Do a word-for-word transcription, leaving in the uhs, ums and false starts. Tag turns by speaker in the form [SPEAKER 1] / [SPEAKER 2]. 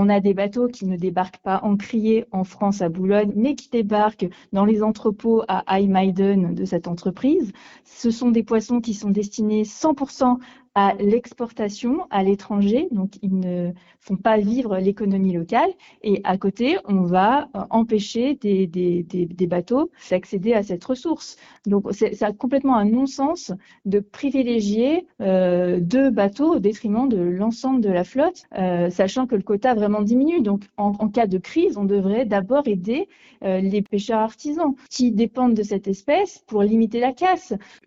[SPEAKER 1] on a des bateaux qui ne débarquent pas encriers en France à Boulogne, mais qui débarquent dans les entrepôts à IJmuiden de cette entreprise. Ce sont des poissons qui sont destinés cent pour cent à l'exportation à l'étranger, donc ils ne font pas vivre l'économie locale. Et à côté, on va empêcher des, des, des, des bateaux d'accéder à cette ressource. Donc c'est, ça a complètement un non-sens de privilégier euh, deux bateaux au détriment de l'ensemble de la flotte, euh, sachant que le quota vraiment diminue. Donc en, en cas de crise, on devrait d'abord aider euh, les pêcheurs artisans qui dépendent de cette espèce pour limiter la casse.